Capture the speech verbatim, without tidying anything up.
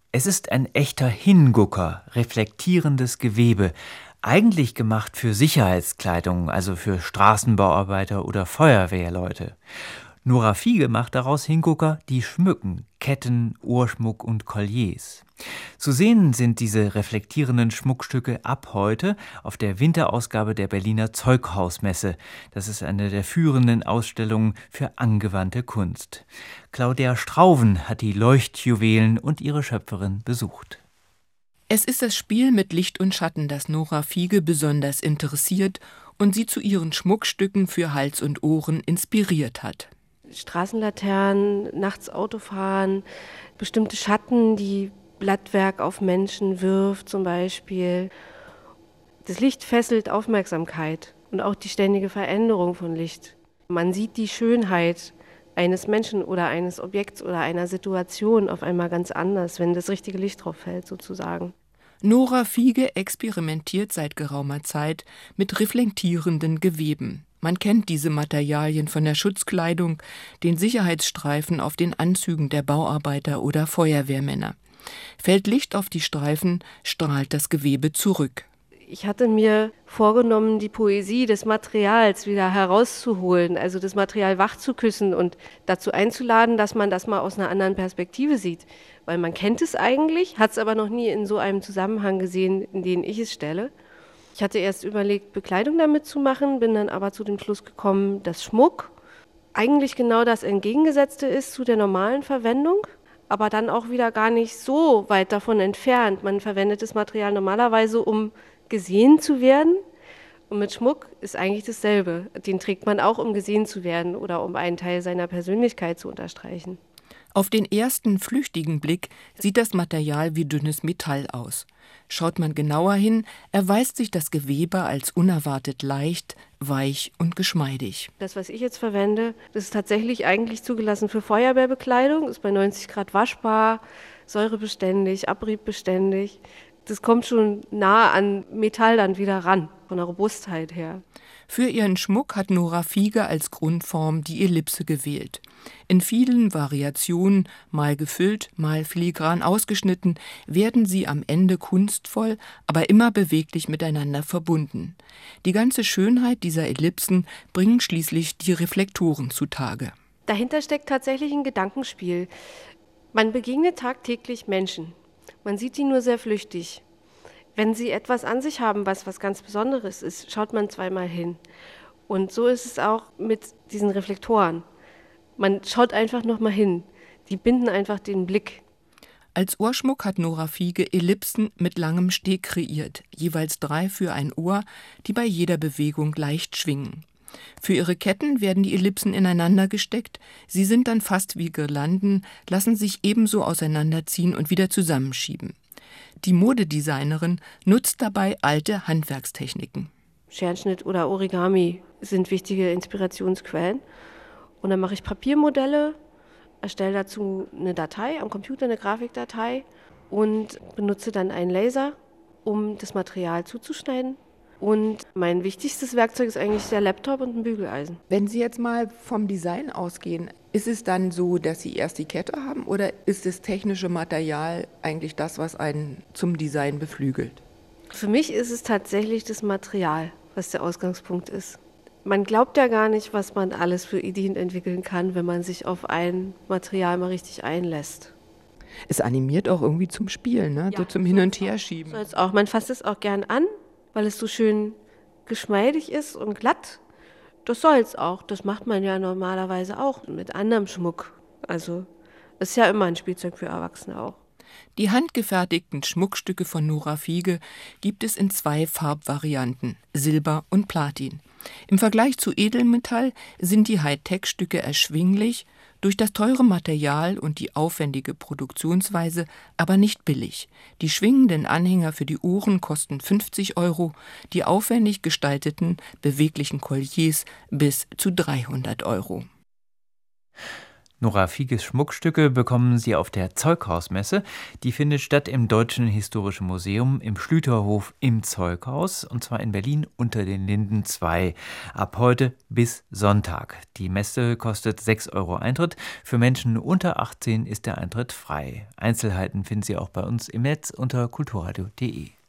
Es ist ein echter Hingucker, reflektierendes Gewebe, eigentlich gemacht für Sicherheitskleidung, also für Straßenbauarbeiter oder Feuerwehrleute. Nora Fiege macht daraus Hingucker, die schmücken, Ketten, Ohrschmuck und Colliers. Zu sehen sind diese reflektierenden Schmuckstücke ab heute auf der Winterausgabe der Berliner Zeughausmesse. Das ist eine der führenden Ausstellungen für angewandte Kunst. Claudia Strauven hat die Leuchtjuwelen und ihre Schöpferin besucht. Es ist das Spiel mit Licht und Schatten, das Nora Fiege besonders interessiert und sie zu ihren Schmuckstücken für Hals und Ohren inspiriert hat. Straßenlaternen, nachts Autofahren, bestimmte Schatten, die Blattwerk auf Menschen wirft zum Beispiel. Das Licht fesselt Aufmerksamkeit und auch die ständige Veränderung von Licht. Man sieht die Schönheit eines Menschen oder eines Objekts oder einer Situation auf einmal ganz anders, wenn das richtige Licht drauf fällt sozusagen. Nora Fiege experimentiert seit geraumer Zeit mit reflektierenden Geweben. Man kennt diese Materialien von der Schutzkleidung, den Sicherheitsstreifen auf den Anzügen der Bauarbeiter oder Feuerwehrmänner. Fällt Licht auf die Streifen, strahlt das Gewebe zurück. Ich hatte mir vorgenommen, die Poesie des Materials wieder herauszuholen, also das Material wach zu küssen und dazu einzuladen, dass man das mal aus einer anderen Perspektive sieht. Weil man kennt es eigentlich, hat es aber noch nie in so einem Zusammenhang gesehen, in den ich es stelle. Ich hatte erst überlegt, Bekleidung damit zu machen, bin dann aber zu dem Schluss gekommen, dass Schmuck eigentlich genau das Entgegengesetzte ist zu der normalen Verwendung, aber dann auch wieder gar nicht so weit davon entfernt. Man verwendet das Material normalerweise, um gesehen zu werden. Und mit Schmuck ist eigentlich dasselbe. Den trägt man auch, um gesehen zu werden oder um einen Teil seiner Persönlichkeit zu unterstreichen. Auf den ersten flüchtigen Blick sieht das Material wie dünnes Metall aus. Schaut man genauer hin, erweist sich das Gewebe als unerwartet leicht, weich und geschmeidig. Das, was ich jetzt verwende, das ist tatsächlich eigentlich zugelassen für Feuerwehrbekleidung, ist bei neunzig Grad waschbar, säurebeständig, abriebbeständig. Das kommt schon nah an Metall dann wieder ran, von der Robustheit her. Für ihren Schmuck hat Nora Fiege als Grundform die Ellipse gewählt. In vielen Variationen, mal gefüllt, mal filigran ausgeschnitten, werden sie am Ende kunstvoll, aber immer beweglich miteinander verbunden. Die ganze Schönheit dieser Ellipsen bringen schließlich die Reflektoren zutage. Dahinter steckt tatsächlich ein Gedankenspiel. Man begegnet tagtäglich Menschen. Man sieht die nur sehr flüchtig. Wenn sie etwas an sich haben, was was ganz Besonderes ist, schaut man zweimal hin. Und so ist es auch mit diesen Reflektoren. Man schaut einfach noch mal hin. Die binden einfach den Blick. Als Ohrschmuck hat Nora Fiege Ellipsen mit langem Steg kreiert, jeweils drei für ein Ohr, die bei jeder Bewegung leicht schwingen. Für ihre Ketten werden die Ellipsen ineinander gesteckt, sie sind dann fast wie Girlanden, lassen sich ebenso auseinanderziehen und wieder zusammenschieben. Die Modedesignerin nutzt dabei alte Handwerkstechniken. Scherenschnitt oder Origami sind wichtige Inspirationsquellen. Und dann mache ich Papiermodelle, erstelle dazu eine Datei am Computer, eine Grafikdatei und benutze dann einen Laser, um das Material zuzuschneiden. Und mein wichtigstes Werkzeug ist eigentlich der Laptop und ein Bügeleisen. Wenn Sie jetzt mal vom Design ausgehen, ist es dann so, dass Sie erst die Kette haben oder ist das technische Material eigentlich das, was einen zum Design beflügelt? Für mich ist es tatsächlich das Material, was der Ausgangspunkt ist. Man glaubt ja gar nicht, was man alles für Ideen entwickeln kann, wenn man sich auf ein Material mal richtig einlässt. Es animiert auch irgendwie zum Spielen, ne? Ja, so zum Hin- und Herschieben. Soll's auch. Man fasst es auch gern an, weil es so schön geschmeidig ist und glatt. Das soll es auch. Das macht man ja normalerweise auch mit anderem Schmuck. Also ist ja immer ein Spielzeug für Erwachsene auch. Die handgefertigten Schmuckstücke von Nora Fiege gibt es in zwei Farbvarianten, Silber und Platin. Im Vergleich zu Edelmetall sind die Hightech-Stücke erschwinglich, durch das teure Material und die aufwendige Produktionsweise aber nicht billig. Die schwingenden Anhänger für die Ohren kosten fünfzig Euro, die aufwendig gestalteten, beweglichen Colliers bis zu dreihundert Euro. Nora Fieges Schmuckstücke bekommen Sie auf der Zeughausmesse. Die findet statt im Deutschen Historischen Museum im Schlüterhof im Zeughaus, und zwar in Berlin unter den Linden zwei. Ab heute bis Sonntag. Die Messe kostet sechs Euro Eintritt. Für Menschen unter achtzehn ist der Eintritt frei. Einzelheiten finden Sie auch bei uns im Netz unter kulturradio punkt de.